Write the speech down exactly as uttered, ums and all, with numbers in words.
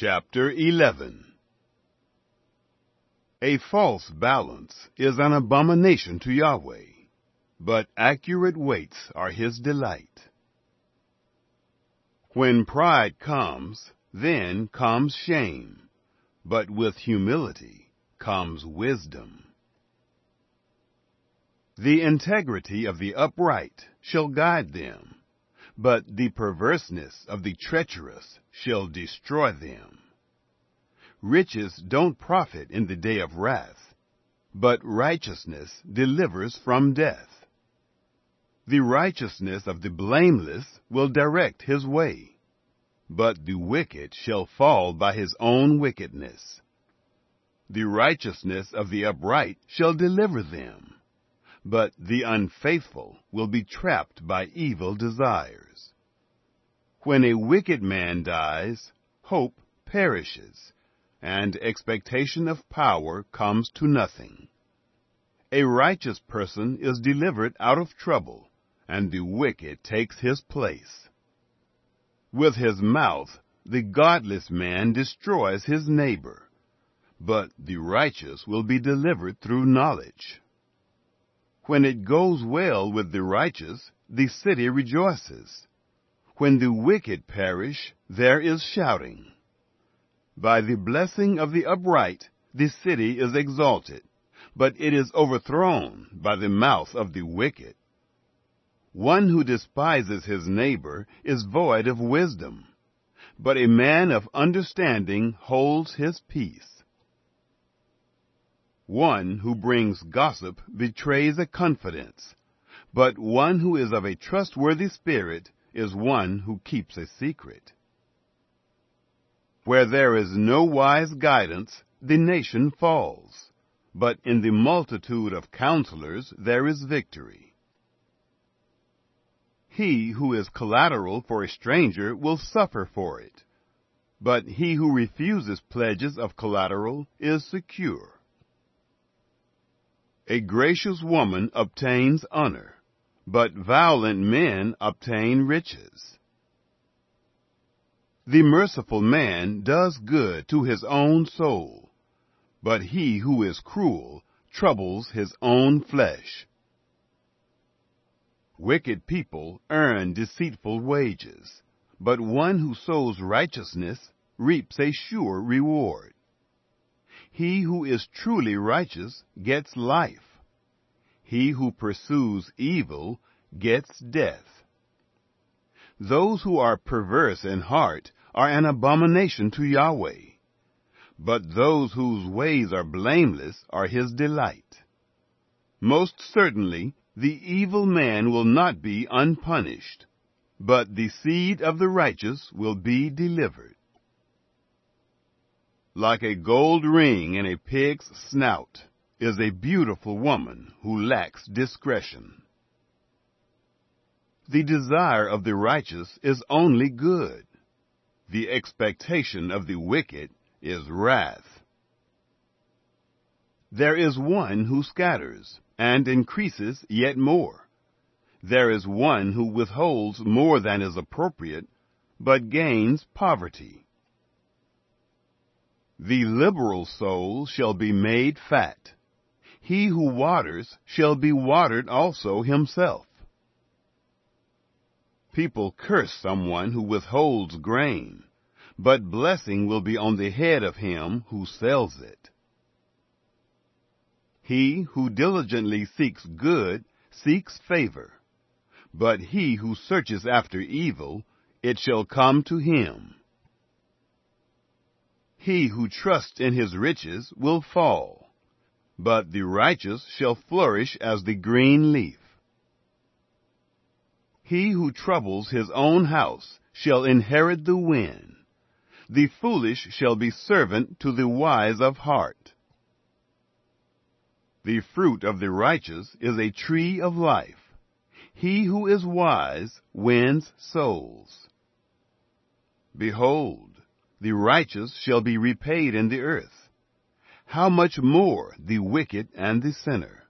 Chapter eleven. A false balance is an abomination to Yahweh, but accurate weights are his delight. When pride comes, then comes shame, but with humility comes wisdom. The integrity of the upright shall guide them, but the perverseness of the treacherous shall destroy them. Riches don't profit in the day of wrath, but righteousness delivers from death. The righteousness of the blameless will direct his way, but the wicked shall fall by his own wickedness. The righteousness of the upright shall deliver them, but the unfaithful will be trapped by evil desires. When a wicked man dies, hope perishes, and expectation of power comes to nothing. A righteous person is delivered out of trouble, and the wicked takes his place. With his mouth the godless man destroys his neighbor, but the righteous will be delivered through knowledge. When it goes well with the righteous, the city rejoices. When the wicked perish, there is shouting. By the blessing of the upright, the city is exalted, but it is overthrown by the mouth of the wicked. One who despises his neighbor is void of wisdom, but a man of understanding holds his peace. One who brings gossip betrays a confidence, but one who is of a trustworthy spirit is one who keeps a secret. Where there is no wise guidance, the nation falls, but in the multitude of counselors there is victory. He who is collateral for a stranger will suffer for it, but he who refuses pledges of collateral is secure. A gracious woman obtains honor, but violent men obtain riches. The merciful man does good to his own soul, but he who is cruel troubles his own flesh. Wicked people earn deceitful wages, but one who sows righteousness reaps a sure reward. He who is truly righteous gets life. He who pursues evil gets death. Those who are perverse in heart are an abomination to Yahweh, but those whose ways are blameless are his delight. Most certainly, the evil man will not be unpunished, but the seed of the righteous will be delivered. Like a gold ring in a pig's snout is a beautiful woman who lacks discretion. The desire of the righteous is only good. The expectation of the wicked is wrath. There is one who scatters and increases yet more. There is one who withholds more than is appropriate, but gains poverty. The liberal soul shall be made fat. He who waters shall be watered also himself. People curse someone who withholds grain, but blessing will be on the head of him who sells it. He who diligently seeks good seeks favor, but he who searches after evil, it shall come to him. He who trusts in his riches will fall, but the righteous shall flourish as the green leaf. He who troubles his own house shall inherit the wind. The foolish shall be servant to the wise of heart. The fruit of the righteous is a tree of life. He who is wise wins souls. Behold, the righteous shall be repaid in the earth. How much more the wicked and the sinner?